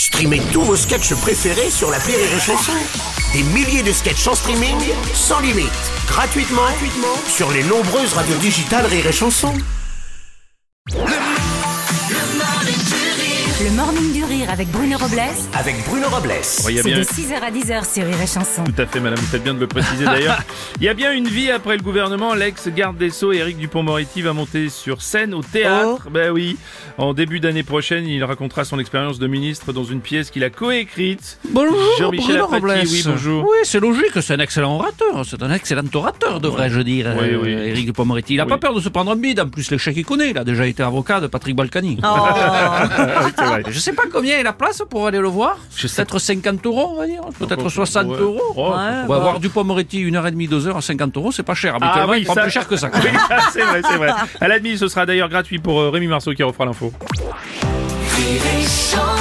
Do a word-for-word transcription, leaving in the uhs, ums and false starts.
Streamez tous vos sketchs préférés sur l'appli Rire et Chanson. Des milliers de sketchs en streaming, sans limite, gratuitement, gratuitement sur les nombreuses radios digitales Rire et Chanson. Le Morning du Rire avec Bruno Robles. Avec Bruno Robles. Oh, y a C'est bien... de six heures à dix heures sur Rire et Chanson. Tout à fait, madame, vous faites bien de le préciser d'ailleurs. Il y a bien une vie après le gouvernement. L'ex-garde des Sceaux, Éric Dupond-Moretti, va monter sur scène au théâtre. Oh. Ben oui, en début d'année prochaine, il racontera son expérience de ministre dans une pièce qu'il a coécrite. Bonjour, Jean-Michel Bruno Robles. Apathy, oui, bonjour. Oui, c'est logique, c'est un excellent orateur. C'est un excellent orateur, devrais-je dire, Oui, euh, oui. Éric Dupond-Moretti. Il n'a Oui. pas peur de se prendre un bide. En plus, l'échec, il connaît. Il a déjà été avocat de Patrick Balkany. Oh. Oui, c'est vrai. Je sais pas combien est la place pour aller le voir. Je sais Peut-être cinquante euros, on va dire. Peut-être soixante Ouais. euros. Oh, Ouais. On va voir Dupond-Moretti une heure et demie, deux heures à cinquante euros. C'est pas cher. Ah Habituellement, oui, il prend ça- plus cher que ça. Oui, c'est vrai, c'est vrai. À la demi, ce sera d'ailleurs gratuit pour euh, Rémi Marceau qui refera l'info. Rire et chanson.